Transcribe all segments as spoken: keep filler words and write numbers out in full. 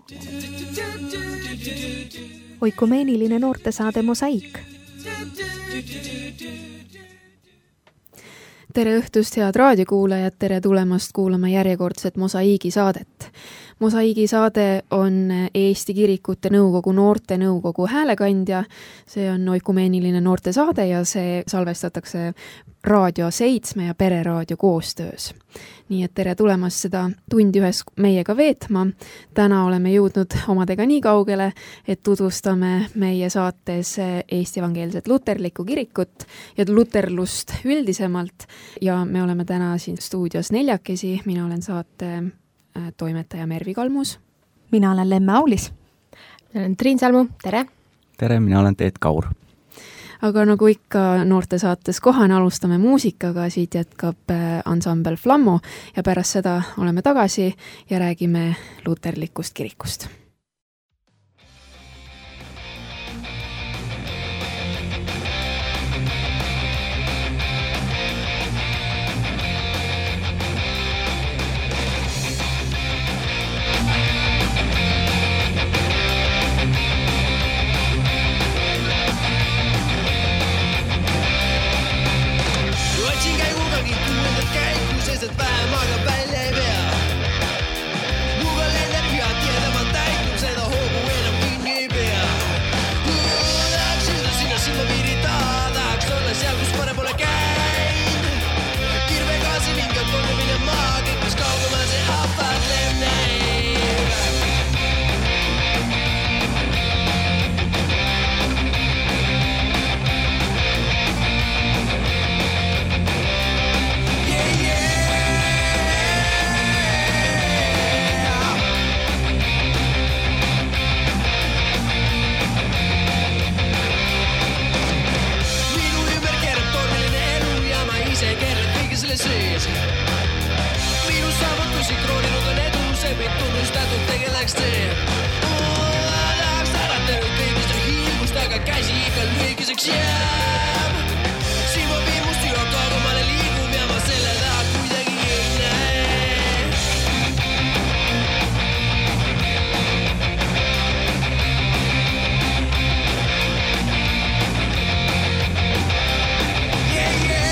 Oikumeeniline noortesaade Mosaiik. Tere õhtust, head raadiokuulajad, tere tulemast kuulama järjekordset Mosaiigi saadet. Mosaiigi saade on Eesti Kirikute Nõukogu noorte nõukogu häälekandja. See on oikumeeniline noortesaade ja see salvestatakse Raadio seitsme ja Pereraadio koostöös. Nii et tere tulemast seda tundi ühes meiega veetma. Täna oleme jõudnud omadega nii kaugele, et tutvustame meie saates Eesti Evangeelset Luterlikku kirikut ja luterlust üldisemalt. Ja me oleme täna siin stuudios neljakesi. Mina olen saate toimetaja Mervi Kalmus. Mina olen Lemme Aulis. Mina olen Triin Salmu. Tere! Tere, mina olen Teet Kaur. Aga nagu ikka noorte saates kohane, alustame muusikaga, siit jätkab ansambel Flammo ja pärast seda oleme tagasi ja räägime luterlikust kirikust. Et vähem aga välja ei pea. Muga lendab ja tiedemalt täitub seda hoogu enam kinni ei pea. Tahaks jõuda sinna silma piiri taha, tahaks olla seal, kus parem pole käinud. Kirve gaasi vingat kolmemine maa, kõik mis kaugemal see ahvatleb näib. Yeah, yeah. Sees. Minu saavutusi krooninud on edu, see meid tunnustatud tegeleks teeb. Tahaks ärata nüüd kõigist ja hiilgust, aga käsi ikka lühikeseks jääb. Silma viimust üha kaugemale liigub ja ma selle taha kuidagi ei näe. Yeah, yeah.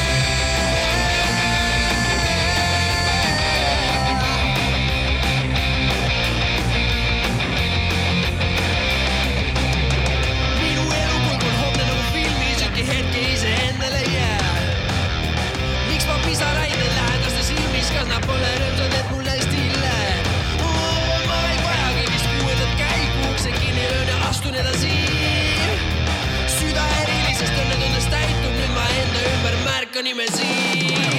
Kas nad pole rõmsad, et mulle stille oh, ma ei vajagi vist kuuendat käigu, see kinni löön ja astun edasi. Süda erilisest õnnetundest täitub, nüüd ma enda ümber märkan imesid.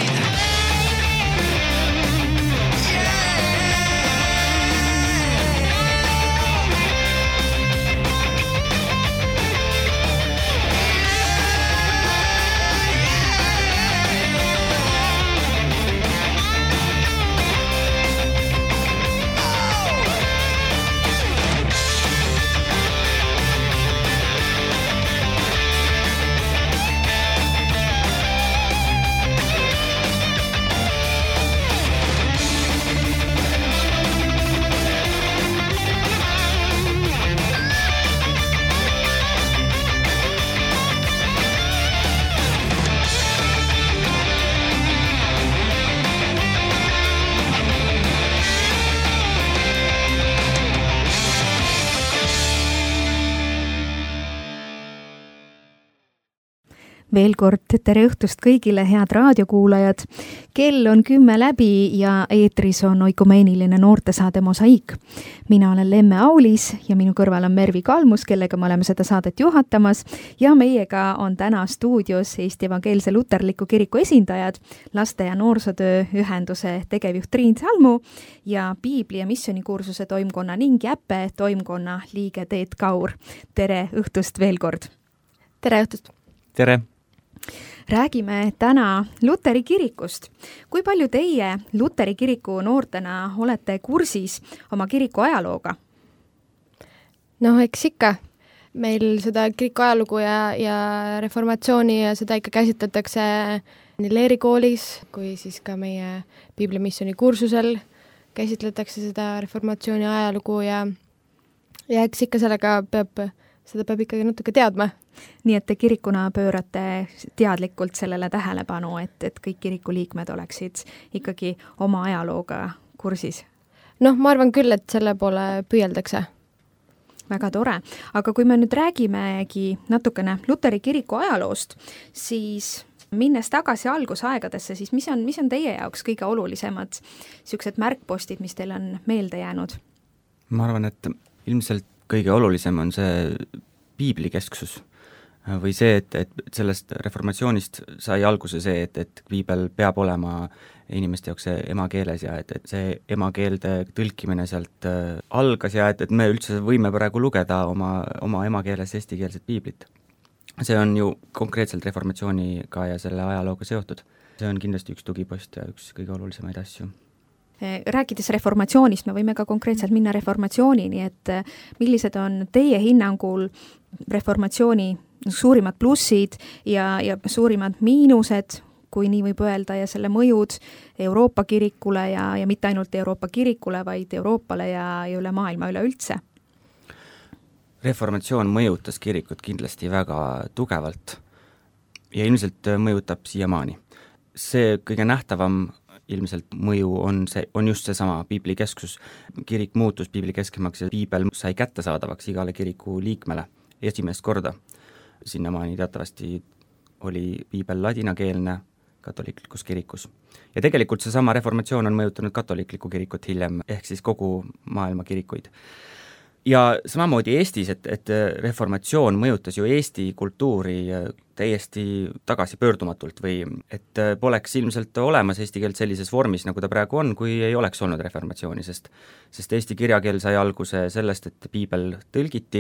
Veel kord tere õhtust kõigile, head raadiokuulajad. Kell on kümme läbi ja eetris on oikumeeniline noortesaade Mosaiik. Mina olen Lemme Aulis ja minu kõrval on Mervi Kalmus, kellega me oleme seda saadet juhatamas. Ja meiega on täna stuudios Eesti Evangeelse Luterliku kiriku esindajad, laste- ja noorsootöö ühenduse tegevjuht Triin Salmu ja Piibli- ja missionikursuse toimkonna ning Jäppe toimkonna liige Teet Kaur. Tere õhtust veel kord. Tere õhtust. Tere. Räägime täna Luteri kirikust. Kui palju teie Luteri kiriku noortena olete kursis oma kiriku ajalooga? No eks ikka. Meil seda kiriku ajalugu ja, ja reformatsiooni ja seda ikka käsitletakse nii leerikoolis kui siis ka meie piiblimissiooni kursusel käsitletakse seda reformatsiooni ajalugu ja ja eks ikka sellega peab, seda peab ikkagi natuke teadma. Nii et te kirikuna pöörate teadlikult sellele tähelepanu, et, et kõik kiriku liikmed oleksid ikkagi oma ajalooga kursis? Noh, ma arvan küll, et selle poole püüeldakse. Väga tore. Aga kui me nüüd räägimegi natukene Luteri kiriku ajaloost, siis minnes tagasi algusaegadesse, siis mis on, mis on teie jaoks kõige olulisemad niisugused märkpostid, mis teil on meelde jäänud? Ma arvan, et ilmselt kõige olulisem on see piiblikesksus või see, et, et sellest reformatsioonist sai alguse see, et, et piibel peab olema inimeste jaoks see emakeeles ja et, et see emakeelde tõlkimine sealt äh, algas ja et, et me üldse võime praegu lugeda oma, oma emakeeles eestikeelset piiblit. See on ju konkreetselt reformatsiooniga ja selle ajalooga seotud. See on kindlasti üks tugipost ja üks kõige olulisemaid asju. Rääkides reformatsioonist, me võime ka konkreetselt minna reformatsioonini, et millised on teie hinnangul reformatsiooni suurimad plussid ja, ja suurimad miinused, kui nii võib öelda, ja selle mõjud Euroopa kirikule ja, ja mitte ainult Euroopa kirikule, vaid Euroopale ja, ja üle maailma üleüldse? Reformatsioon mõjutas kirikut kindlasti väga tugevalt ja ilmselt mõjutab siiamaani. See kõige nähtavam ilmselt mõju on, see, on just seesama piiblikesksus. Kirik muutus piiblikeskemaks ja piibel sai kättesaadavaks igale kiriku liikmele esimest korda. Sinnamaani teatavasti oli piibel ladinakeelne katoliiklikus kirikus. Ja tegelikult seesama reformatsioon on mõjutanud katoliiklikku kirikut hiljem, ehk siis kogu maailma kirikuid. Ja samamoodi Eestis, et, et reformatsioon mõjutas ju Eesti kultuuri täiesti tagasipöördumatult või et poleks ilmselt olemas eesti keelt sellises vormis, nagu ta praegu on, kui ei oleks olnud reformatsiooni, sest, sest Eesti kirjakeel sai alguse sellest, et piibel tõlgiti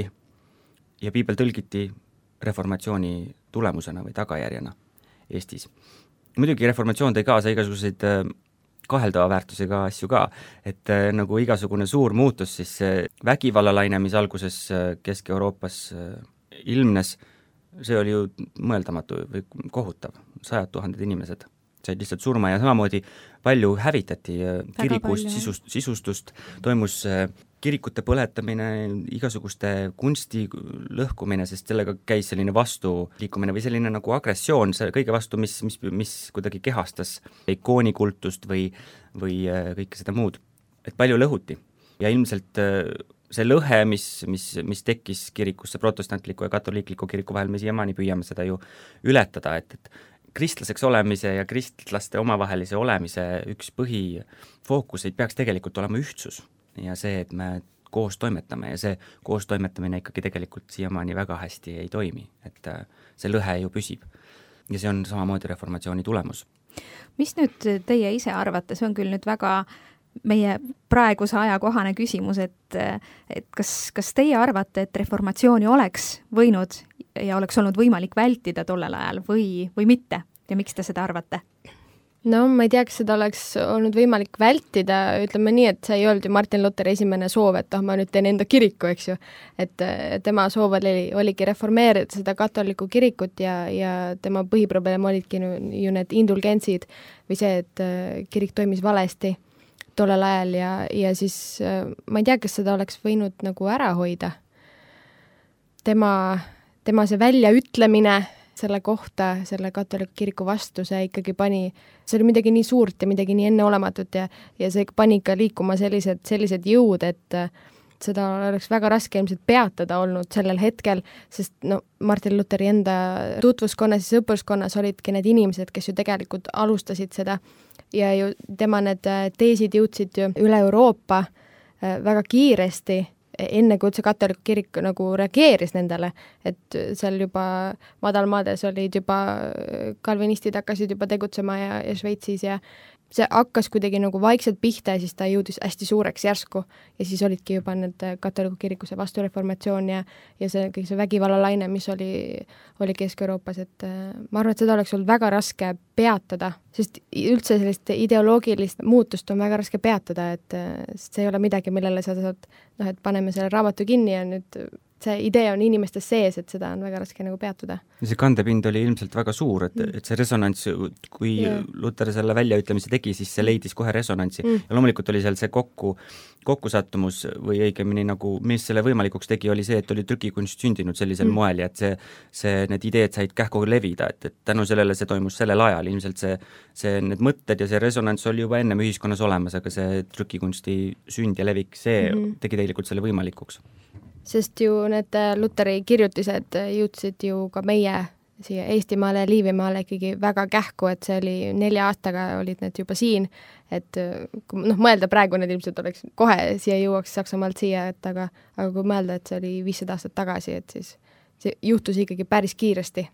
ja piibel tõlgiti reformatsiooni tulemusena või tagajärjena Eestis. Muidugi reformatsioon tõi kaasa igasuguseid kaheldava väärtusega asju ka, et äh, nagu igasugune suur muutus, siis äh, vägivallalaine, mis alguses äh, Kesk-Euroopas äh, ilmnes, see oli ju mõeldamatu või kohutav, sajad tuhanded inimesed said lihtsalt surma ja samamoodi palju hävitati äh, kirikus sisust, sisustust, toimus äh, kirikute põletamine, igasuguste kunsti lõhkumine, sest sellega käis selline vastu liikumine või selline nagu agressioon see kõige vastu, mis, mis, mis kuidagi kehastas ikoonikultust või, või kõike seda muud. Et palju lõhuti ja ilmselt see lõhe, mis, mis, mis tekkis kirikusse protestantliku ja katoliikliku kiriku vahel, me siiamaani püüame seda ju ületada, et, et kristlaseks olemise ja kristlaste omavahelise olemise üks põhifookuseid peaks tegelikult olema ühtsus. Ja see, et me koos toimetame ja see koos toimetamine ikkagi tegelikult siiamaani väga hästi ei toimi, et see lõhe ju püsib. Ja see on samamoodi reformatsiooni tulemus. Mis nüüd teie ise arvate, see on küll nüüd väga meie praeguse ajakohane küsimus, et, et kas, kas teie arvate, et reformatsiooni oleks võinud ja oleks olnud võimalik vältida tollel ajal või, või mitte ja miks te seda arvate? No ma ei tea, kas seda oleks olnud võimalik vältida, ütleme nii, et see ei olnud ju Martin Luteri esimene soov, et oh, ma nüüd teen enda kiriku, eks ju. Et tema soov oli, oligi reformeerida seda katoliku kirikut ja, ja tema põhiprobleem olidki ju need indulgentsid või see, et kirik toimis valesti tollel ajal ja, ja siis ma ei tea, kas seda oleks võinud nagu ära hoida. Tema, tema see väljaütlemine selle kohta, selle katoliku kiriku vastu, see ikkagi pani, see oli midagi nii suurt ja midagi nii enneolematut ja, ja see pani ka liikuma sellised, sellised jõud, et seda oleks väga raske ilmselt peatada olnud sellel hetkel, sest no Martin Luteri enda tutvuskonnas ja sõpruskonnas olidki need inimesed, kes ju tegelikult alustasid seda ja ju tema need teesid jõudsid ju üle Euroopa väga kiiresti, enne kui üldse katoliku kirik nagu reageeris nendele, et seal juba madalmaades olid juba, kalvinistid hakkasid juba tegutsema ja, ja Šveitsis ja see hakkas kuidagi nagu vaikselt pihta ja siis ta jõudis hästi suureks järsku ja siis olidki juba need katoliku kirikuse vastureformatsioon ja, ja see kõik see vägivallalaine, mis oli, oli Kesk-Euroopas, et ma arvan, et seda oleks olnud väga raske peatada, sest üldse sellist ideoloogilist muutust on väga raske peatada, et see ei ole midagi, millele sa saad, noh, et paneme selle raamatu kinni ja nüüd see idee on inimestes sees, et seda on väga raske nagu peatuda. Ja see kandepind oli ilmselt väga suur, et, et see resonants, kui yeah. Luter selle väljaütlemise tegi, siis see leidis kohe resonantsi mm. ja loomulikult oli seal see kokku, kokkusattumus või õigemini nagu, mis selle võimalikuks tegi, oli see, et oli trükikunst sündinud sellisel mm. moel ja et see, see, need ideed said kähku levida, et, et tänu sellele see toimus sellel ajal, ilmselt see, see, need mõtted ja see resonants oli juba ennem ühiskonnas olemas, aga see trükikunsti sünd ja levik, see mm. tegi tegelikult selle võimalikuks. Sest ju need Luteri kirjutised jõudsid ju ka meie siia Eestimaale ja Liivimaale ikkagi väga kähku, et see oli nelja aastaga olid need juba siin, et noh, mõelda praegu need ilmselt oleks kohe siia jõuaks Saksamaalt siia, et aga, aga kui mõelda, et see oli viissada aastat tagasi, et siis see juhtus ikkagi päris kiiresti.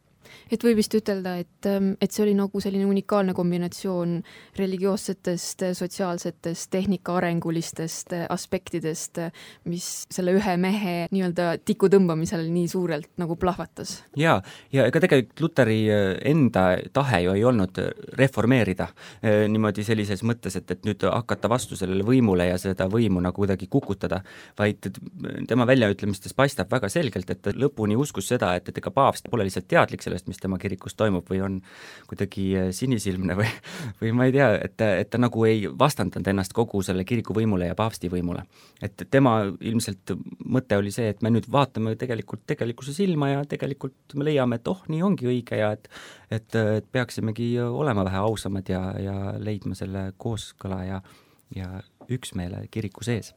Et võib vist ütelda, et, et see oli nagu selline unikaalne kombinatsioon religioossetest, sotsiaalsetest, tehnika arengulistest aspektidest, mis selle ühe mehe nii-öelda tiku tõmbamisel nii suurelt nagu plahvatas. Jaa, ja ega tegelikult Luteri enda tahe ju ei olnud reformeerida niimoodi sellises mõttes, et, et nüüd hakata vastu sellele võimule ja seda võimu nagu kuidagi kukutada, vaid tema väljaütlemistes paistab väga selgelt, et ta lõpuni uskus seda, et, et ega paavst pole lihtsalt teadlik sellest, mis tema kirikus toimub või on kuidagi sinisilmne või, või ma ei tea, et, et ta nagu ei vastandanud ennast kogu selle kiriku võimule ja paavsti võimule. Et tema ilmselt mõte oli see, et me nüüd vaatame tegelikult tegelikkuse silma ja tegelikult me leiame, et oh, nii ongi õige ja et, et, et peaksimegi olema vähe ausamad ja, ja leidma selle kooskõla ja, ja üksmeele kiriku sees.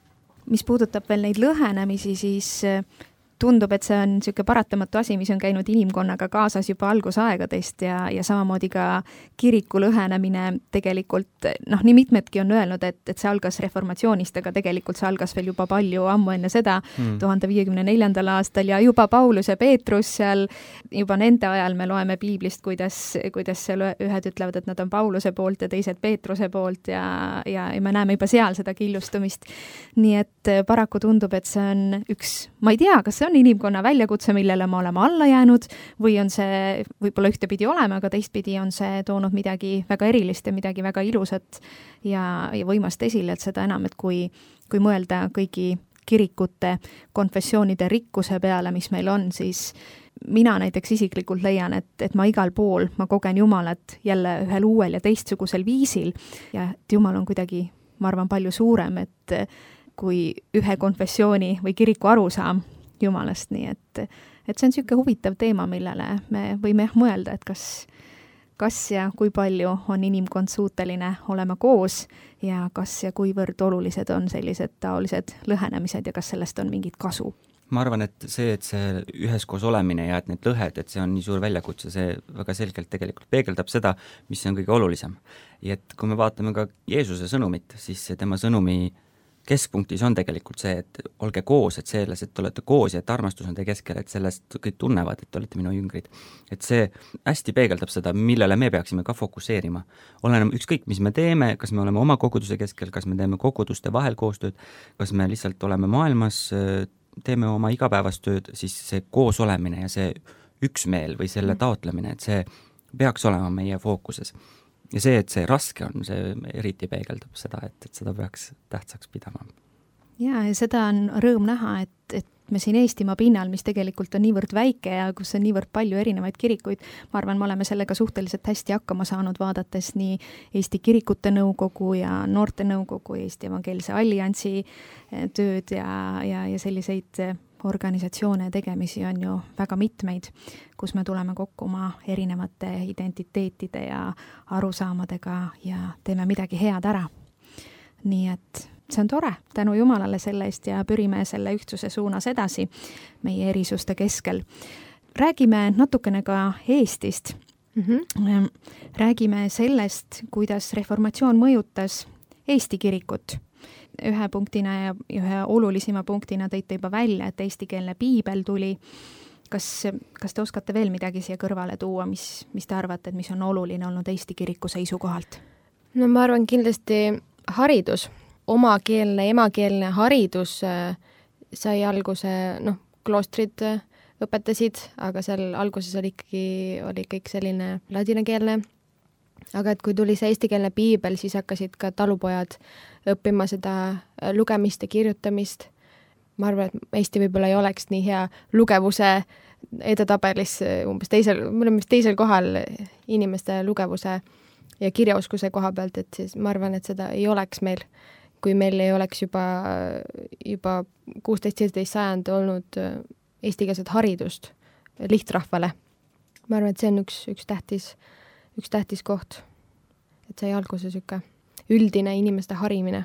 Mis puudutab veel neid lõhenemisi, siis tundub, et see on niisugune paratamatu asi, mis on käinud inimkonnaga kaasas juba algusaegadest ja, ja samamoodi ka kiriku lõhenemine tegelikult, noh, nii mitmedki on öelnud, et, et see algas reformatsioonist, aga tegelikult see algas veel juba palju ammu enne seda, mm. tuhande viiekümne neljandal aastal ja juba Paulus ja Peetrus seal, juba nende ajal me loeme piiblist, kuidas, kuidas seal ühed ütlevad, et nad on Pauluse poolt ja teised Peetruse poolt ja, ja, ja me näeme juba seal seda killustumist. Nii et paraku tundub, et see on üks, ma ei tea, kas see on inimkonna väljakutse, millele me oleme alla jäänud või on see võib-olla ühtepidi olema, aga teistpidi on see toonud midagi väga erilist ja midagi väga ilusat ja, ja võimast esile, et seda enam, et kui, kui mõelda kõigi kirikute konfessioonide rikkuse peale, mis meil on, siis mina näiteks isiklikult leian, et, et ma igal pool, ma kogen Jumalat jälle ühel uuel ja teistsugusel viisil ja et Jumal on kuidagi, ma arvan, palju suurem, et kui ühe konfessiooni või kiriku arusaam Jumalast, nii et, et see on niisugune huvitav teema, millele me võime jah mõelda, et kas, kas ja kui palju on inimkond suuteline olema koos ja kas ja kuivõrd olulised on sellised taolised lõhenemised ja kas sellest on mingit kasu. Ma arvan, et see, et see üheskoos olemine ja et need lõhed, et see on nii suur väljakutse, see väga selgelt tegelikult peegeldab seda, mis on kõige olulisem. Ja et kui me vaatame ka Jeesuse sõnumit, siis tema sõnumi keskpunktis on tegelikult see, et olge koos, et selles, et olete koos ja et armastus on teie keskel, et sellest kõik tunnevad, et olete minu jüngrid. Et see hästi peegeldab seda, millele me peaksime ka fokusseerima. Oleneme ükskõik, mis me teeme, kas me oleme oma koguduse keskel, kas me teeme koguduste vahel koostööd, kas me lihtsalt oleme maailmas, teeme oma igapäevast tööd, siis see koos olemine ja see üksmeel või selle taotlemine, et see peaks olema meie fookuses. Ja see, et see raske on, see eriti peegeldab seda, et, et seda peaks tähtsaks pidama. Ja, ja seda on rõõm näha, et, et me siin Eestimaa pinnal, mis tegelikult on niivõrd väike ja kus on niivõrd palju erinevaid kirikuid, ma arvan, me oleme sellega suhteliselt hästi hakkama saanud, vaadates nii Eesti Kirikute Nõukogu ja Noorte Nõukogu, Eesti Evangeelse Alliansi tööd ja, ja, ja selliseid organisatsioone ja tegemisi on ju väga mitmeid, kus me tuleme kokku oma erinevate identiteetide ja arusaamadega ja teeme midagi head ära. Nii et see on tore, tänu Jumalale selle eest ja pürime selle ühtsuse suunas edasi meie erisuste keskel. Räägime natukene ka Eestist. Mm-hmm. Räägime sellest, kuidas reformatsioon mõjutas Eesti kirikut. Ühe punktina ja ühe olulisima punktina tõite juba välja, et eestikeelne piibel tuli. Kas, kas te oskate veel midagi siia kõrvale tuua, mis, mis te arvate, et mis on oluline olnud Eesti kiriku seisukohalt? No ma arvan kindlasti haridus. Omakeelne, emakeelne haridus sai alguse, noh, kloostrid õpetasid, aga seal alguses oli ikkagi oli kõik selline ladinakeelne. Aga et kui tuli see eestikeelne piibel, siis hakkasid ka talupojad õppima seda lugemist ja kirjutamist. ma arvan, et Eesti võib-olla ei oleks nii hea lugevuse edetabelis umbes teisel, me oleme vist teisel kohal inimeste lugevuse ja kirjaoskuse koha pealt, et siis ma arvan, et seda ei oleks meil, kui meil ei oleks juba, juba kuusteist seitseteist sajand olnud eestikeelset haridust lihtrahvale. Ma arvan, et see on üks, üks tähtis, üks tähtis koht, et sai alguse siuke üldine inimeste harimine.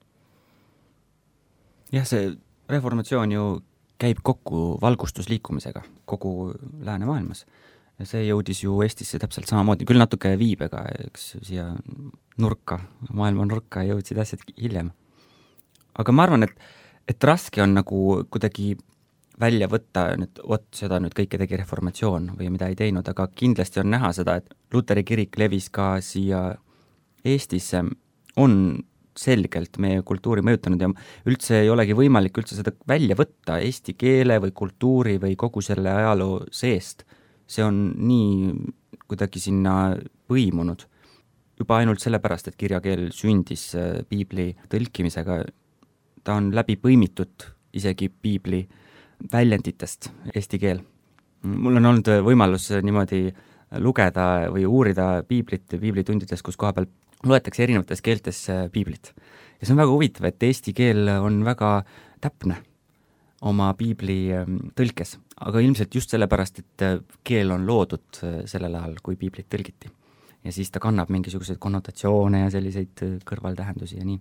Jah, see reformatsioon ju käib kokku valgustusliikumisega kogu läänemaailmas. Ja see jõudis ju Eestisse täpselt samamoodi, küll natuke viibega, eks siia nurka, maailma nurka jõudsid asjad hiljem. Aga ma arvan, et, et raske on nagu kuidagi välja võtta nüüd, vot seda nüüd kõike tegi reformatsioon või mida ei teinud, aga kindlasti on näha seda, et Luteri kirik levis ka siia Eestisse, on selgelt meie kultuuri mõjutanud ja üldse ei olegi võimalik üldse seda välja võtta eesti keele või kultuuri või kogu selle ajaloo seest. See on nii kuidagi sinna põimunud. Juba ainult sellepärast, et kirjakeel sündis piibli tõlkimisega, ta on läbi põimitud isegi piibli väljenditest eesti keel. Mul on olnud võimalus niimoodi lugeda või uurida piiblit piiblitundides, kus koha peal loetakse erinevates keeltes piiblit. Ja see on väga huvitav, et eesti keel on väga täpne oma piibli tõlkes, aga ilmselt just sellepärast, et keel on loodud sellel ajal, kui piiblit tõlgiti. Ja siis ta kannab mingisuguseid konnotatsioone ja selliseid kõrvaltähendusi ja nii.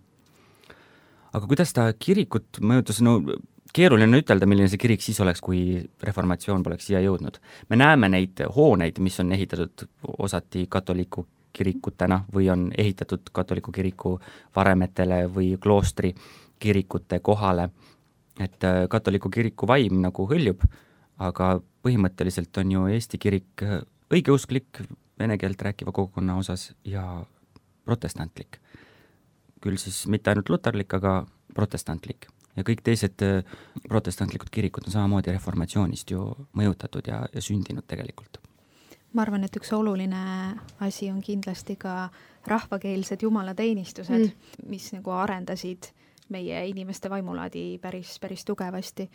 Aga kuidas ta kirikut mõjutas, no keeruline ütelda, milline see kirik siis oleks, kui reformatsioon poleks siia jõudnud. Me näeme neid hooneid, mis on ehitatud osati katoliku kirikutena või on ehitatud katoliku kiriku varemetele või kloostri kirikute kohale, et katoliku kiriku vaim nagu hõljub, aga põhimõtteliselt on ju Eesti kirik õigeusklik, vene keelt rääkiva kogukonna osas ja protestantlik. Küll siis mitte ainult luterlik, aga protestantlik. Ja kõik teised protestantlikud kirikud on samamoodi reformatsioonist ju mõjutatud ja, ja sündinud tegelikult. Ma arvan, et üks oluline asi on kindlasti ka rahvakeelsed jumalateenistused, mm. mis nagu arendasid meie inimeste vaimulaadi päris, päris tugevasti.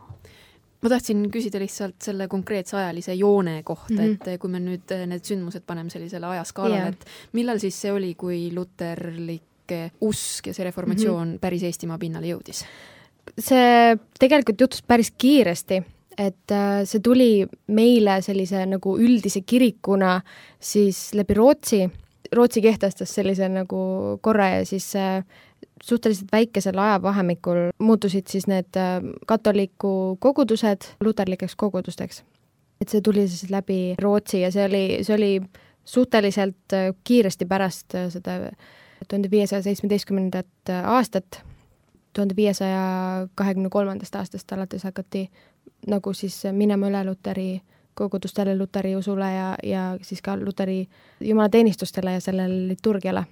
Ma tahtsin küsida lihtsalt selle konkreetse ajalise joone kohta, mm-hmm. et kui me nüüd need sündmused paneme sellisele ajaskaalale, yeah. et millal siis see oli, kui luterlik usk ja see reformatsioon mm-hmm. päris Eestimaa pinnale jõudis? See tegelikult juhtus päris kiiresti, et see tuli meile sellise nagu üldise kirikuna siis läbi Rootsi. Rootsi kehtestas sellise nagu korra ja siis suhteliselt väikesel ajavahemikul muutusid siis need katoliku kogudused luterlikeks kogudusteks. Et see tuli siis läbi Rootsi ja see oli, see oli suhteliselt kiiresti pärast seda tuhande viiesaja seitsmeteistkümnendat aastat, tuhande viiesaja kahekümne kolmandast aastast alates hakati nagu siis minema üle luteri kogudustele, luteri usule ja, ja siis ka luteri jumalateenistustele ja sellele liturgiale.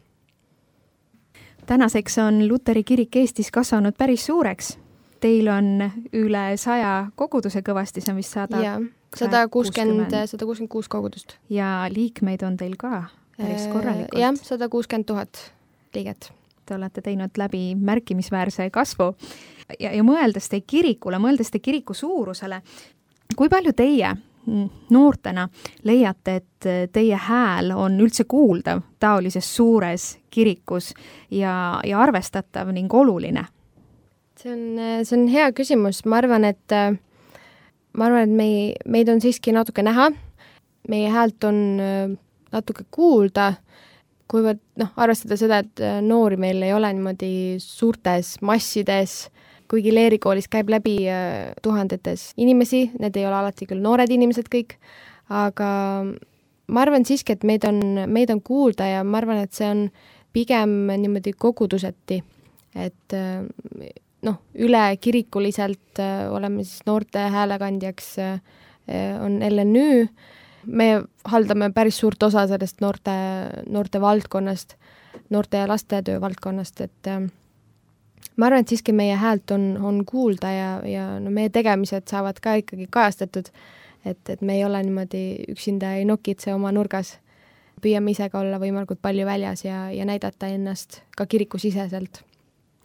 Tänaseks on luteri kirik Eestis kasvanud päris suureks. Teil on üle saja koguduse kõvasti, see on vist sada, ja, sada kuuskümmend, sada kuuskümmend kuus kogudust. Ja liikmeid on teil ka päris korralikult. Jah, sada kuuskümmend tuhat liiget. Te olete teinud läbi märkimisväärse kasvu ja, ja mõeldes teie kirikule, mõeldes teie kiriku suurusele, kui palju teie noortena leiate, et teie hääl on üldse kuuldav taolises suures kirikus ja, ja arvestatav ning oluline? See on, see on hea küsimus. Ma arvan, et, ma arvan, et mei, meid on siiski natuke näha. Meie häält on natuke kuulda, kuivõrd noh, arvestada seda, et noori meil ei ole niimoodi suurtes massides, kuigi Leerikoolis käib läbi tuhandetes inimesi, need ei ole alati küll noored inimesed kõik, aga ma arvan siiski, et meid on, meid on kuulda ja ma arvan, et see on pigem niimoodi koguduseti, et noh, üle kirikuliselt oleme siis noorte häälekandjaks on L N Ü, me haldame päris suurt osa sellest noorte, noorte valdkonnast, noorte ja lastetöö valdkonnast, et ma arvan, et siiski meie häält on, on kuulda ja, ja no, meie tegemised saavad ka ikkagi kajastatud, et, et me ei ole niimoodi üksinda ei nokitse oma nurgas. Püüame ise ka olla võimalikult palju väljas ja, ja näidata ennast ka kirikusiseselt.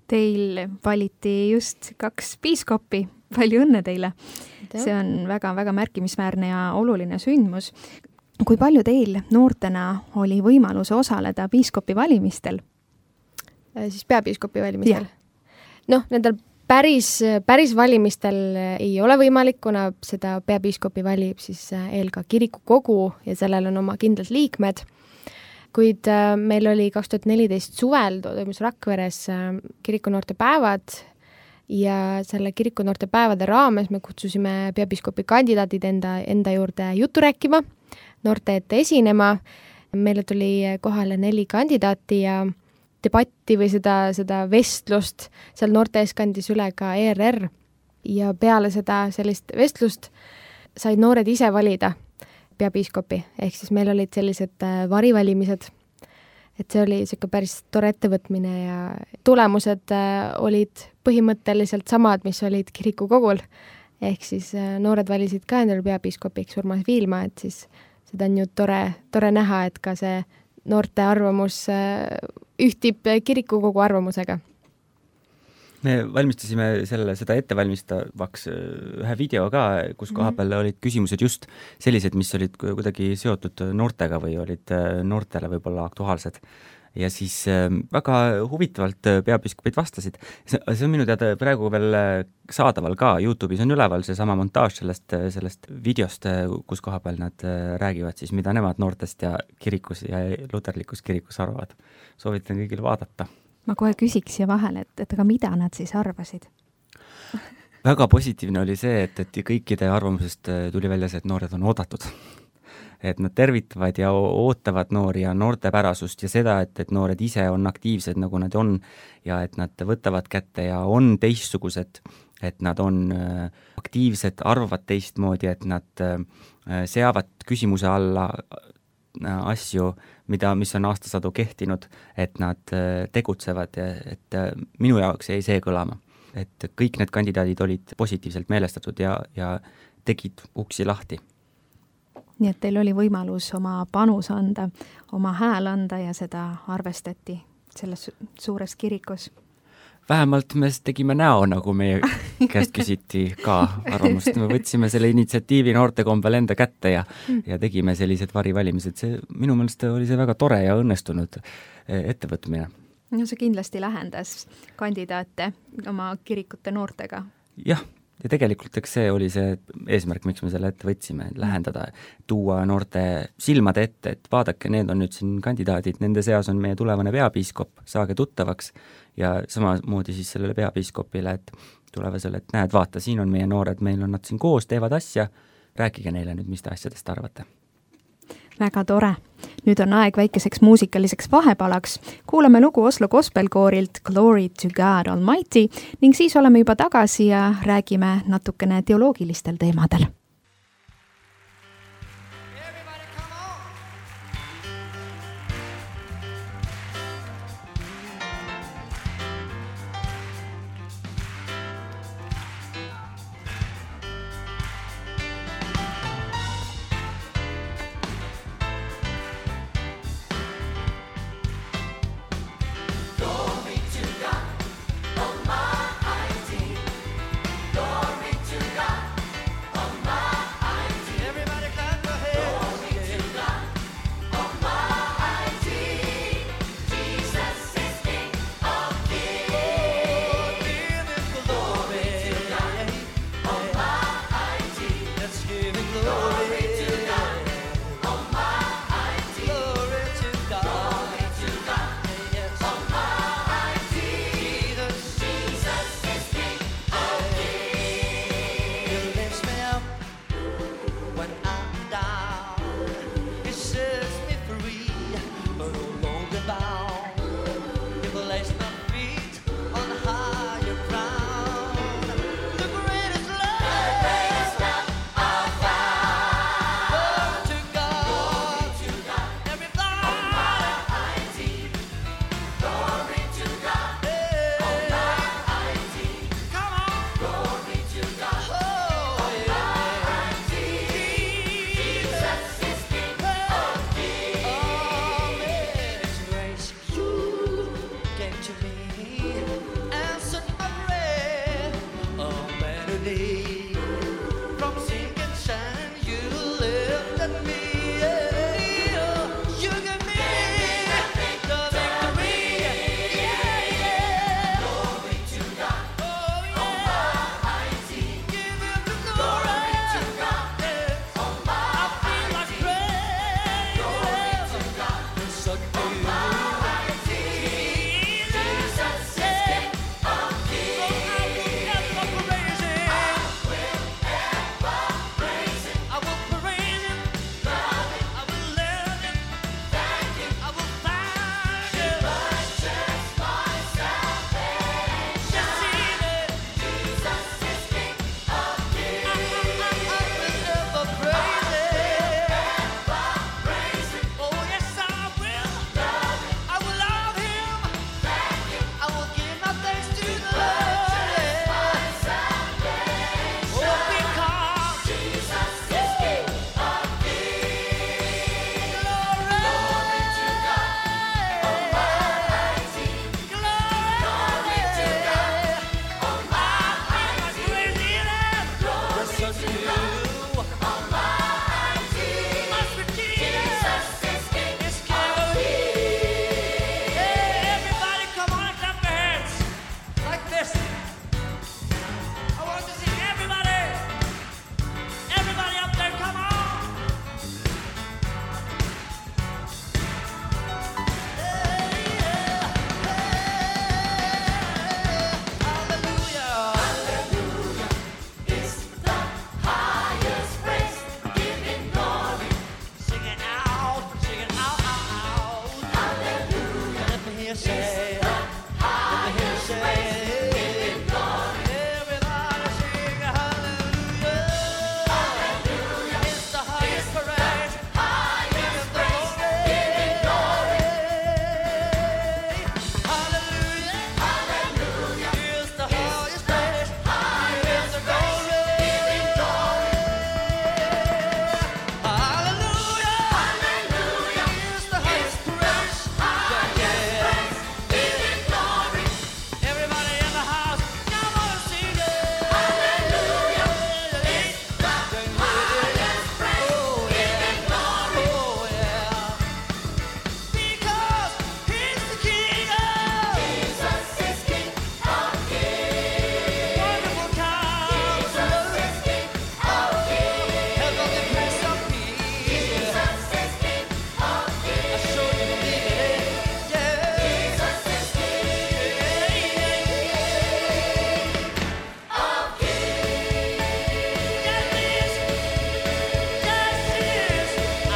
Teil valiti just kaks piiskoppi, palju õnne teile. See on väga-väga märkimisväärne ja oluline sündmus. Kui palju teil noortena oli võimalus osaleda piiskopi valimistel? Siis peapiiskopi valimistel? Noh, nendel päris, päris valimistel ei ole võimalik, kuna seda peapiiskopi valib siis eelka kirikukogu ja sellel on oma kindlad liikmed. Kuid meil oli kaks tuhat neliteist suvel, toimus Rakveres kirikunoorte päevad ja selle kirikunoorte päevade raames me kutsusime peapiiskopi kandidaadid enda, enda juurde juttu rääkima, noorte ette esinema. Meile tuli kohale neli kandidaati ja debatti või seda, seda vestlust seal noorte ees kandis üle ka E R R ja peale seda sellist vestlust said noored ise valida peapiiskopi, ehk siis meil olid sellised varivalimised, et see oli siuke päris tore ettevõtmine ja tulemused olid põhimõtteliselt samad, mis olid kirikukogul, ehk siis noored valisid ka endale peapiiskopiks Urmas Viilma, et siis seda on ju tore, tore näha, et ka see noorte arvamus ühtib kirikukogu arvamusega. Me valmistasime selle, seda ettevalmistavaks ühe video ka, kus koha peal olid küsimused just sellised, mis olid kuidagi seotud noortega või olid noortele võib-olla aktuaalsed. Ja siis väga huvitavalt peapiiskopid vastasid. See on minu teada praegu veel saadaval ka, YouTube'is on üleval see sama montaaž sellest, sellest videost, kus koha peal nad räägivad siis, mida nemad noortest ja kirikus ja luterlikus kirikus arvavad. Soovitan kõigil vaadata. Ma kohe küsiks siia vahele, et, et aga mida nad siis arvasid? Väga positiivne oli see, et, et kõikide arvamusest tuli välja see, et noored on oodatud. Et nad tervitavad ja ootavad noori ja noortepärasust ja seda, et, et noored ise on aktiivsed, nagu nad on ja et nad võtavad kätte ja on teistsugused, et nad on aktiivsed, arvavad teistmoodi, et nad seavad küsimuse alla asju, mida, mis on aastasadu kehtinud, et nad tegutsevad, et minu jaoks jäi see kõlama. Et kõik need kandidaadid olid positiivselt meelestatud ja, ja tegid uksi lahti. Nii et teil oli võimalus oma panus anda, oma hääl anda ja seda arvestati selles suures kirikus? Vähemalt me tegime näo, nagu meie käest küsiti ka arvamust. Me võtsime selle initsiatiivi noortekombel enda kätte ja, ja tegime sellised varivalimised. See, minu meelest oli see väga tore ja õnnestunud ettevõtmine. No see kindlasti lähendas kandidaate oma kirikute noortega. Jah, ja tegelikult eks see oli see eesmärk, miks me selle ette võtsime, lähendada, tuua noorte silmade ette, et vaadake, need on nüüd siin kandidaadid, nende seas on meie tulevane peapiiskop, saage tuttavaks ja samamoodi siis sellele peapiiskopile, et tulevasele, et näed, vaata, siin on meie noored, meil on nad siin koos, teevad asja, rääkige neile nüüd, mis te asjadest arvate. Väga tore. Nüüd on aeg väikeseks muusikaliseks vahepalaks. Kuulame lugu Oslo Gospelkoorilt Glory to God Almighty ning siis oleme juba tagasi ja räägime natukene teoloogilistel teemadel. Almighty, glory to God Almighty. relief from sinking sand. You lifted me. You give me the victory. Yeah, yeah. Glory to God. Oh, yeah. Almighty. Give him the glory. Glory to God. Yeah. Almighty. I feel like praying. Glory to God. So Almighty. Jesus is King of Kings. I will ever praise him. I will ever praise him. I will praise him. Love him. I will love him. Thank him. I will thank him. Purchase my salvation. Yes, he did. Jesus is King of Kings. I, I, I, I will ever praise him. Ever praise him. Oh, yes, I will. Love him. I will love him. Thank him. I will give my thanks to the Lord. Purchase my salvation. Oh, because Jesus is King of Kings. Glory to God. Almighty. Glory to God. Almighty. Yes, you. Almighty. Jesus is King of Kings. Everybody come on and clap your hands like this. I want to see everybody. Everybody up there, come on. Hallelujah. Hallelujah is the highest praise. Give him glory. Sing it out, sing it out, out, out. Hallelujah. Let me hear you say. Let me hear you say. Give him glory. Everybody sing hallelujah. Hallelujah is the highest praise. Highest praise. Give him glory. Hallelujah. Hallelujah is the highest praise. Highest praise. Give him glory. Hallelujah. Hallelujah is the highest praise. Highest praise. Give him glory. Everybody in the house, come on, sing it. Hallelujah is the highest praise. Oh, give him glory. Oh, yeah. Because he's the King of Jesus is King of Kings. Wonderful Counselor. Jesus is King of Kings. Heavenly Prince of Peace. Jesus is King of Kings. I sure do believe it. Yeah. Jesus is King of Kings. Yes, he is. Yes, he is.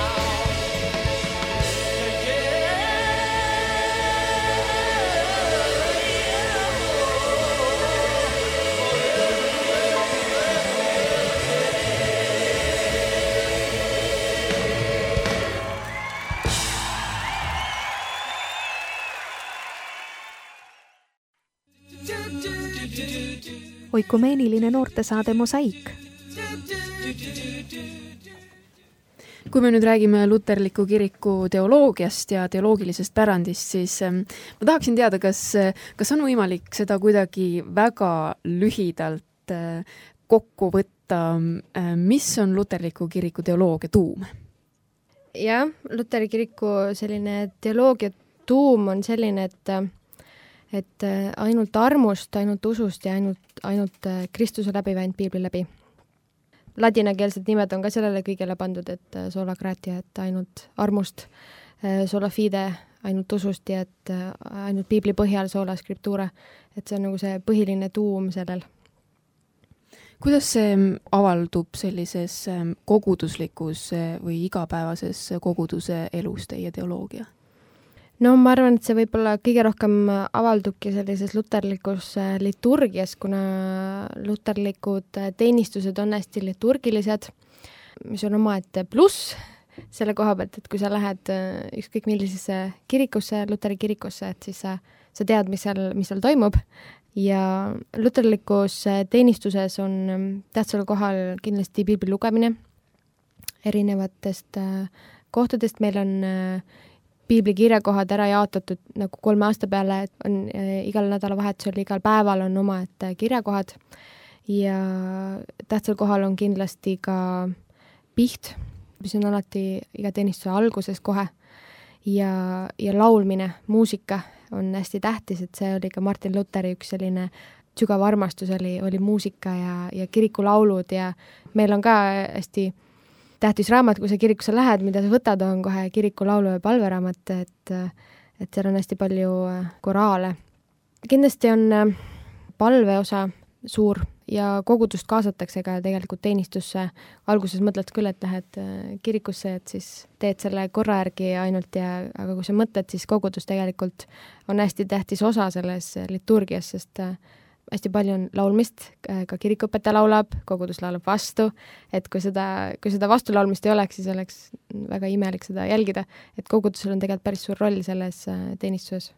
oikumeeniline noortesaade Mosaik. kui me nüüd räägime luterliku kiriku teoloogiast ja teoloogilisest pärandist, siis ähm, ma tahaksin teada, kas, kas on võimalik seda kuidagi väga lühidalt äh, kokku võtta, äh, mis on luterliku kiriku teoloogia tuum? Jah, Luteri kiriku selline teoloogia tuum on selline, et et ainult armust, ainult usust ja ainult, ainult Kristuse läbi või ainult piibli läbi. Ladinakeelsed nimed on ka sellele kõigele pandud, et sola gratia, et ainult armust, sola fide, ainult usust ja et ainult piibli põhjal sola scriptura, et see on nagu see põhiline tuum sellel. Kuidas see avaldub sellises koguduslikus või igapäevases koguduse elus teie teoloogia? No ma arvan, et see võib-olla kõige rohkem avaldubki sellises luterlikus liturgias, kuna luterlikud teenistused on hästi liturgilised, mis on omaette pluss selle koha pealt, et kui sa lähed ükskõik millisesse kirikusse, luteri kirikusse, et siis sa, sa tead, mis seal, mis seal toimub. Ja luterlikus teenistuses on tähtsal kohal kindlasti piibli lugemine erinevatest kohtadest. Meil on piibli kirjakohad ära jaotatud nagu kolme aasta peale, et on igal nädalavahetusel, igal päeval on oma et kirjakohad ja tähtsal kohal on kindlasti ka piht, mis on alati iga teenistuse alguses kohe ja, ja laulmine, muusika on hästi tähtis, et see oli ka Martin Lutheri üks selline sügav armastus oli, oli muusika ja, ja kirikulaulud ja meil on ka hästi tähtis raamat, kui sa kirikusse lähed, mida sa võtad, on kohe kirikulaulu ja palveraamat, et, et seal on hästi palju koraale. Kindlasti on palveosa suur ja kogudust kaasatakse ka tegelikult teenistusse. Alguses mõtled küll, et lähed kirikusse, et siis teed selle korra järgi ainult, ja, aga kui sa mõtled, siis kogudus tegelikult on hästi tähtis osa selles liturgias, sest hästi palju on laulmist, ka kirikuõpetaja laulab, kogudus laulab vastu, et kui seda, kui seda vastulaulmist ei oleks, siis oleks väga imelik seda jälgida, et kogudusel on tegelikult päris suur roll selles teenistuses.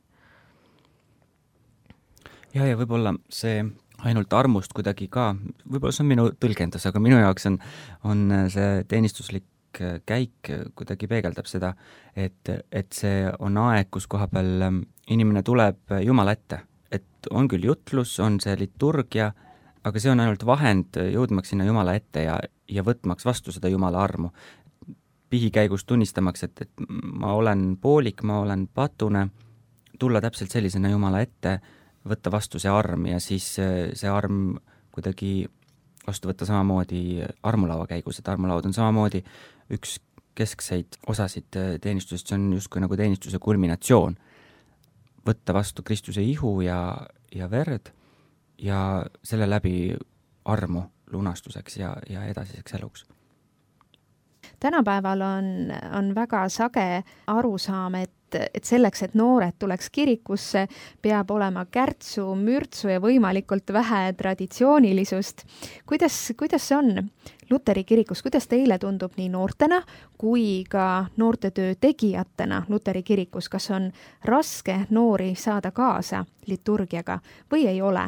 Ja, ja võib-olla see ainult armust kuidagi ka, võib-olla see on minu tõlgendus, aga minu jaoks on, on see teenistuslik käik kuidagi peegeldab seda, et, et see on aeg, kus koha peal inimene tuleb Jumala ette. Et on küll jutlus, on see liturgia, aga see on ainult vahend jõudmaks sinna Jumala ette ja, ja võtmaks vastu seda Jumala armu. Pihikäigus tunnistamaks, et, et ma olen poolik, ma olen patune, tulla täpselt sellisena Jumala ette, võtta vastu see arm ja siis see arm kuidagi vastu võtta samamoodi armulaua käigus, et armulaud on samamoodi üks keskseid osasid teenistusest, see on justkui nagu teenistuse kulminatsioon. Võtta vastu Kristuse ihu ja, ja verd ja selle läbi armu lunastuseks ja, ja edasiseks eluks. Tänapäeval on, on väga sage arusaam, et, et selleks, et noored tuleks kirikusse, peab olema kärtsu, mürtsu ja võimalikult vähe traditsioonilisust. Kuidas, kuidas see on Luteri kirikus? Kuidas teile tundub nii noortena kui ka noortetöö tegijatena Luteri kirikus? Kas on raske noori saada kaasa liturgiaga või ei ole?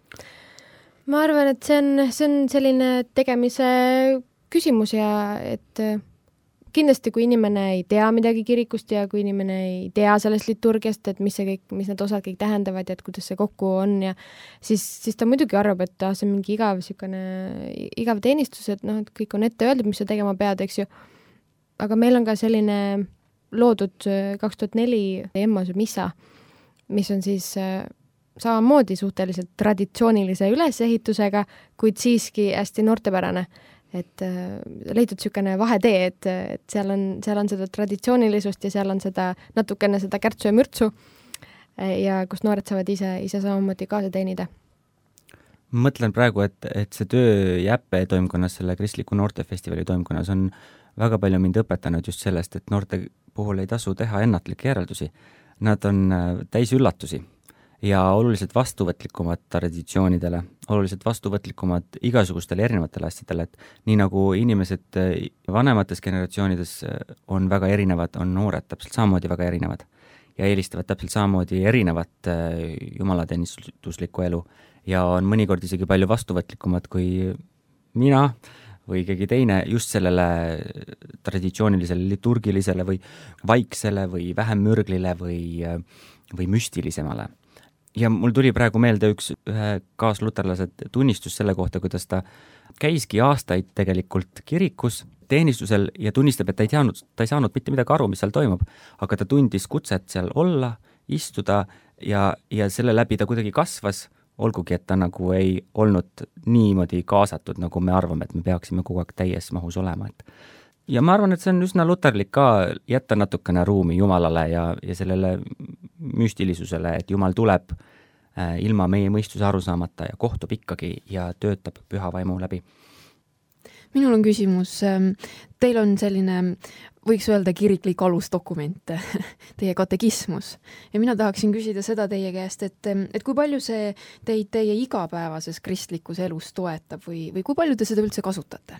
Ma arvan, et see on, see on selline tegemise küsimus ja et kindlasti, kui inimene ei tea midagi kirikust ja kui inimene ei tea sellest liturgiast, et mis see kõik, mis need osad kõik tähendavad ja et kuidas see kokku on ja siis, siis ta muidugi arvab, et ah, see on mingi igav, sükane, igav teenistus, et noh, et kõik on ette öeldud, mis sa tegema pead, eks ju. Aga meil on ka selline loodud kaks tuhat neli Emmase missa, mis on siis samamoodi suhteliselt traditsioonilise ülesehitusega, kuid siiski hästi noortepärane. Et leitud sükene vahetee, et, et seal on, seal on seda traditsioonilisust ja seal on seda natukene seda kärtsu ja mürtsu ja kus noored saavad ise, ise samamoodi kaasa teenida. Mõtlen praegu, et, et see töö Jäppe toimkonnas, selle kristliku noortefestivali toimkonnas on väga palju mind õpetanud just sellest, et noorte puhul ei tasu teha ennatlikke järeldusi. Nad on täis üllatusi ja oluliselt vastuvõtlikumad traditsioonidele, oluliselt vastuvõtlikumad igasugustele erinevatele asjadele, et nii nagu inimesed vanemates generatsioonides on väga erinevad, on noored täpselt samamoodi väga erinevad ja eelistavad täpselt samamoodi erinevat jumalateenistuslikku elu ja on mõnikord isegi palju vastuvõtlikumad kui mina või keegi teine just sellele traditsioonilisele, liturgilisele või vaiksele või vähem mürglile või, või müstilisemale. Ja mul tuli praegu meelde üks ühe kaasluterlase tunnistus selle kohta, kuidas ta käiski aastaid tegelikult kirikus teenistusel ja tunnistab, et ta ei teadnud, ta ei saanud mitte midagi aru, mis seal toimub, aga ta tundis kutset seal olla, istuda ja, ja selle läbi ta kuidagi kasvas, olgugi, et ta nagu ei olnud niimoodi kaasatud, nagu me arvame, et me peaksime kogu aeg täies mahus olema. Et ja ma arvan, et see on üsna luterlik ka jätta natukene ruumi Jumalale ja, ja sellele müstilisusele, et Jumal tuleb äh, ilma meie mõistuse aru saamata ja kohtub ikkagi ja töötab püha vaimu läbi. Minul on küsimus, teil on selline, võiks öelda kiriklik alusdokument, teie katekismus ja mina tahaksin küsida seda teie käest, et, et kui palju see teid teie igapäevases kristlikus elus toetab või, või kui palju te seda üldse kasutate?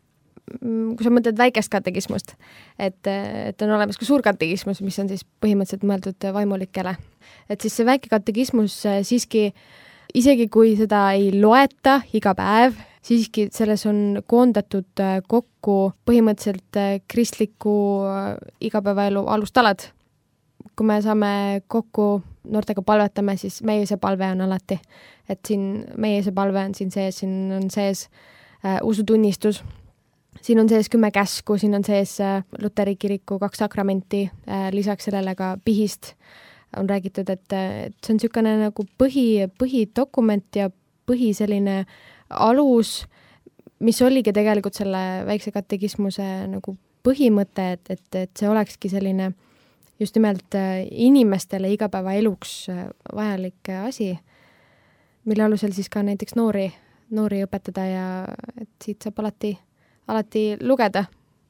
Kui sa mõtled väikest katekismust, et, et on olemas ka suur katekismus, mis on siis põhimõtteliselt mõeldud vaimulikele. Et siis see väike katekismus siiski, isegi kui seda ei loeta iga päev, siiski selles on koondatud kokku põhimõtteliselt kristliku igapäevaelu alustalad. Kui me saame kokku noortega palvetame, siis meie see palve on alati. Et siin meie see palve on siin sees, siin on sees äh, usutunnistus, siin on sees kümme käsku, siin on sees äh, Luteri kiriku kaks sakramenti, äh, lisaks sellele ka pihist on räägitud, et, et see on niisugune nagu põhi, põhidokument ja põhi selline alus, mis oligi tegelikult selle väikse katekismuse nagu põhimõte, et, et, et see olekski selline just nimelt inimestele igapäevaeluks vajalik asi, mille alusel siis ka näiteks noori, noori õpetada ja et siit saab alati, alati lugeda.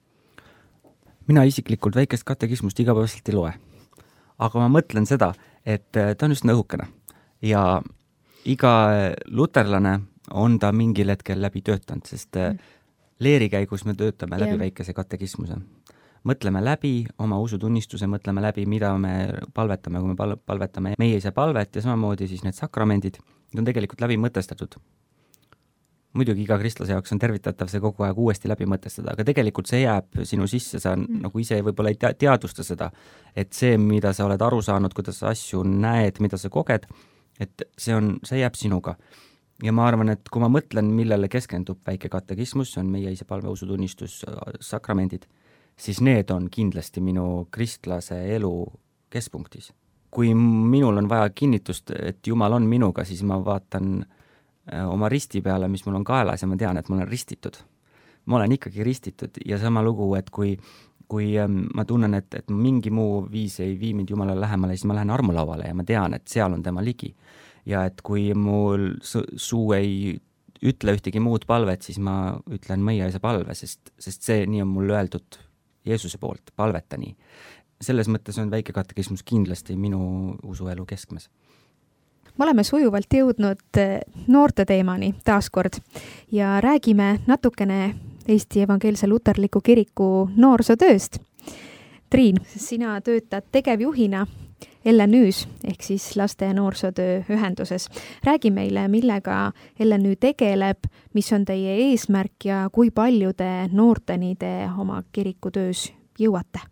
Mina isiklikult väikest katekismust igapäevaselt ei loe. Aga ma mõtlen seda, et ta on just nõhukene ja iga luterlane on ta mingil hetkel läbi töötanud, sest mm. leeri käigus me töötame läbi yeah. väikese katekismuse. Mõtleme läbi oma usutunnistuse, mõtleme läbi, mida me palvetame, kui me pal- palvetame meie ise palvet ja samamoodi siis need sakramendid, need on tegelikult läbi mõtestatud. Muidugi iga kristlase jaoks on tervitatav see kogu aeg uuesti läbi mõtestada, aga tegelikult see jääb sinu sisse, sa mm. nagu ise võib-olla ei teadvusta seda, et see, mida sa oled aru saanud, kuidas sa asju näed, mida sa koged, et see on, see jääb sinuga. Ja ma arvan, et kui ma mõtlen, millele keskendub väike katekismus, see on meie ise palve usutunnistus, sakramendid, siis need on kindlasti minu kristlase elu keskpunktis. Kui minul on vaja kinnitust, et Jumal on minuga, siis ma vaatan oma risti peale, mis mul on kaelas ja ma tean, et ma olen ristitud. Ma olen ikkagi ristitud ja sama lugu, et kui, kui ma tunnen, et, et mingi muu viis ei vii mind Jumalale lähemale, siis ma lähen armulauale ja ma tean, et seal on tema ligi. Ja et kui mul suu ei ütle ühtegi muud palvet, siis ma ütlen meie isa palve, sest, sest see nii on mul öeldud Jeesuse poolt, palveta nii. Selles mõttes on väike katekismus kindlasti minu usuelu keskmes. Me oleme sujuvalt jõudnud noorte teemani taaskord ja räägime natukene Eesti Evangeelse Luterliku Kiriku noorsootööst. Triin, sina töötad tegevjuhina L N Üs ehk siis laste ja noorsootöö ühenduses. Räägi meile, millega L N Ü tegeleb, mis on teie eesmärk ja kui paljude noorteni te oma kirikutöös jõuate?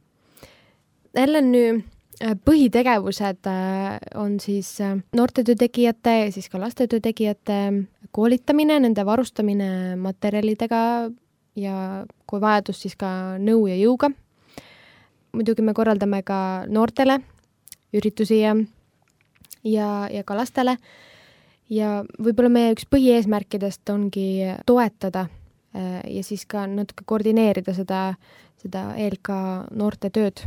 L N Ü põhitegevused on siis noortetöö tegijate ja siis ka lastetöö tegijate koolitamine, nende varustamine materjalidega ja kui vajadus, siis ka nõu ja jõuga. Muidugi me korraldame ka noortele üritusi ja, ja, ja ka lastele ja võib-olla meie üks põhieesmärkidest ongi toetada ja siis ka natuke koordineerida seda, seda E L K noorte tööd.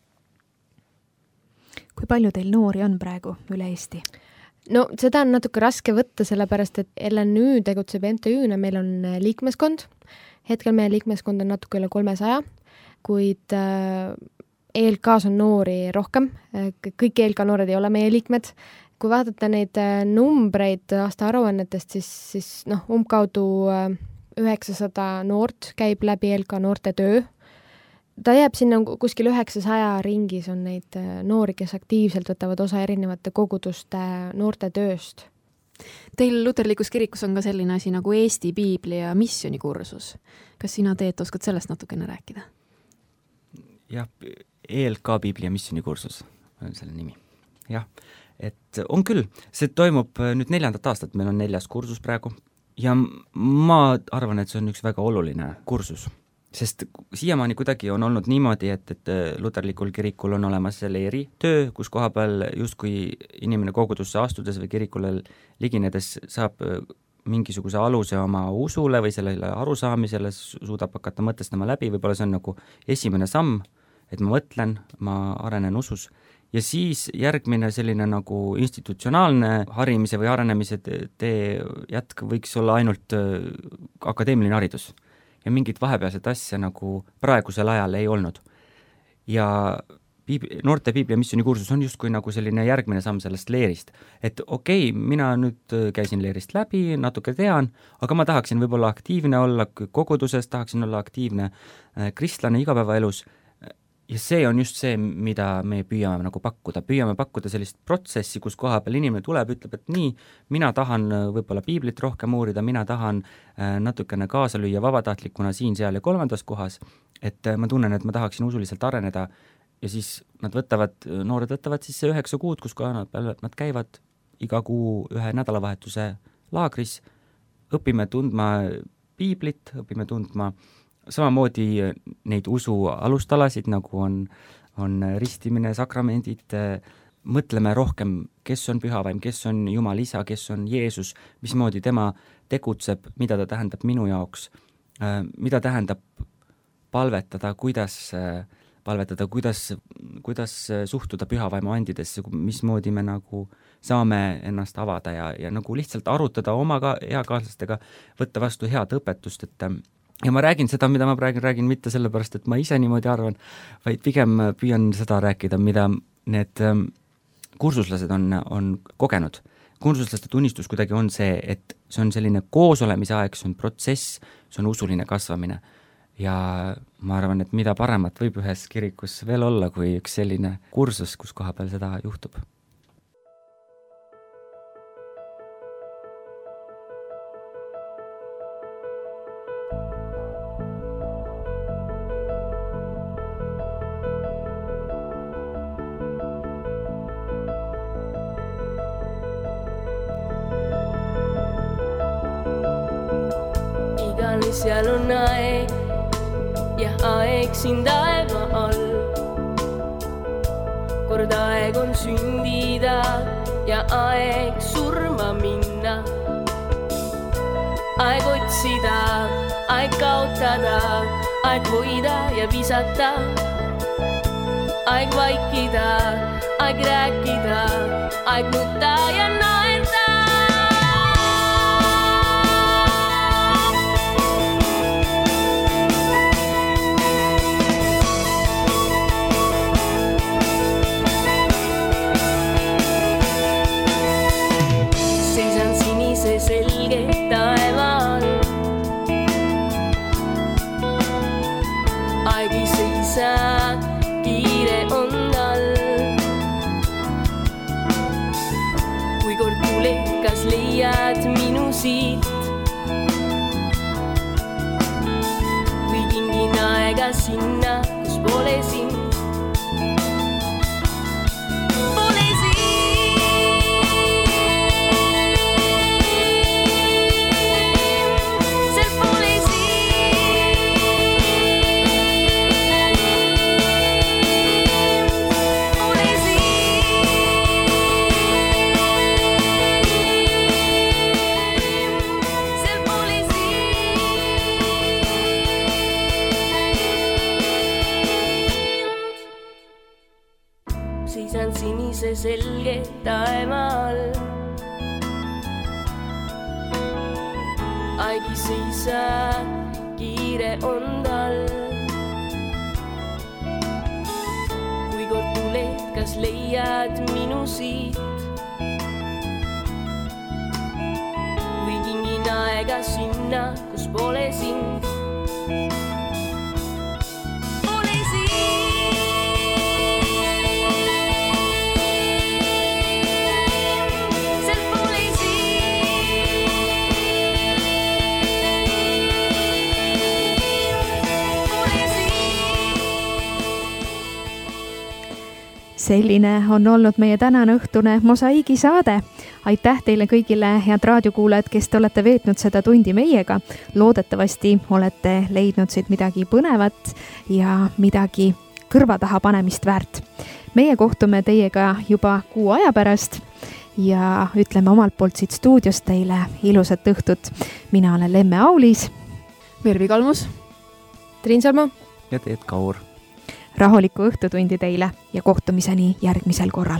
Kui palju teil noori on praegu üle Eesti? No seda on natuke raske võtta, sellepärast et L N Ü tegutseb M T Ü-na, meil on liikmeskond. Hetkel meie liikmeskond on natuke üle kolmesaja, kuid E L K-s on noori rohkem. Kõik E L K noored ei ole meie liikmed. Kui vaadata neid numbreid aasta aruannetest, siis, siis noh, umbkaudu üheksasada noort käib läbi E L K noorte töö. Ta jääb sinna kuskil üheksasaja ringis on neid noori, kes aktiivselt võtavad osa erinevate koguduste noorte tööst. Teil Luterlikus kirikus on ka selline asi nagu Eesti piibli ja missionikursus. Kas sina teed, oskad sellest natukene rääkida? Jah, E L K piibli ja missionikursus on selle nimi. Jah, et on küll. See toimub nüüd neljandat aastat, meil on neljas kursus praegu ja ma arvan, et see on üks väga oluline kursus. Sest siiamaani kuidagi on olnud niimoodi, et, et luterlikul kirikul on olemas selle eritöö, kus koha peal justkui inimene kogudusse astudes või kirikule liginedes saab mingisuguse aluse oma usule või sellele arusaamisele, suudab hakata mõtestama läbi, võib-olla see on nagu esimene samm, et ma mõtlen, ma arenen usus ja siis järgmine selline nagu institutsionaalne harimise või arenemise tee jätk võiks olla ainult akadeemiline haridus. Ja mingit vahepealset asja nagu praegusel ajal ei olnud. Ja piib-, noorte piibli ja missionikursus on justkui nagu selline järgmine samm sellest leerist. Et okei, okay, mina nüüd käisin leerist läbi, natuke tean, aga ma tahaksin võib-olla aktiivne olla koguduses, tahaksin olla aktiivne kristlane igapäevaelus. Ja see on just see, mida me püüame nagu pakkuda. Püüame pakkuda sellist protsessi, kus koha peal inimene tuleb, ütleb, et nii, mina tahan võib-olla piiblit rohkem uurida, mina tahan natukene kaasa lüüa vabatahtlikuna siin, seal ja kolmandas kohas, et ma tunnen, et ma tahaksin usuliselt areneda ja siis nad võtavad, noored võtavad siis see üheksa kuud, kus ka nad, nad käivad iga kuu ühe nädalavahetuse laagris, õpime tundma piiblit, õpime tundma samamoodi neid usu alustalasid, nagu on, on ristimine, sakramendid, mõtleme rohkem, kes on pühavaim, kes on Jumal isa, kes on Jeesus, mismoodi tema tegutseb, mida ta tähendab minu jaoks, mida tähendab palvetada, kuidas palvetada, kuidas, kuidas suhtuda pühavaimu andidesse, mismoodi me nagu saame ennast avada ja, ja nagu lihtsalt arutada oma ka, eakaaslastega, võtta vastu head õpetust, et ja ma räägin seda, mida ma praegu räägin, mitte sellepärast, et ma ise niimoodi arvan, vaid pigem püüan seda rääkida, mida need kursuslased on, on kogenud. Kursuslaste tunnistus kuidagi on see, et see on selline koosolemise aeg, see on protsess, see on usuline kasvamine. Ja ma arvan, et mida paremat võib ühes kirikus veel olla, kui üks selline kursus, kus koha peal seda juhtub. Igani seal on aeg ja aeg siin taeva all. Kord aeg on sündida ja aeg surma minna. Aeg otsida, aeg kaotada, aeg hoida ja visata. Aeg vaikida, aeg rääkida, aeg nutta ja naerda. Selge taeval aeg ei seisa, kiire on all. Kui kord tulekas leiad minu siit või kingin aega sinna, kus pole sind. Selge taeval aeg ei seisa, kiire on tal. Kui kord tuled, kas leiad minu siit või kingin aega sinna, kus pole sind. Selline on olnud meie tänane õhtune Mosaiigi saade. Aitäh teile kõigile, head raadiokuulajad, kes te olete veetnud seda tundi meiega. Loodetavasti olete leidnud siit midagi põnevat ja midagi kõrva taha panemist väärt. Meie kohtume teiega juba kuu aja pärast ja ütleme omalt poolt siit stuudiost teile ilusat õhtut. Mina olen Lemme Aulis, Mervi Kalmus, Triin Salmo ja Teet Kaur. Rahulikku õhtutundi teile ja kohtumiseni järgmisel korral.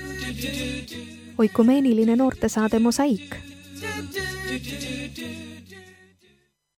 Oikumeeniline noortesaade Mosaiik.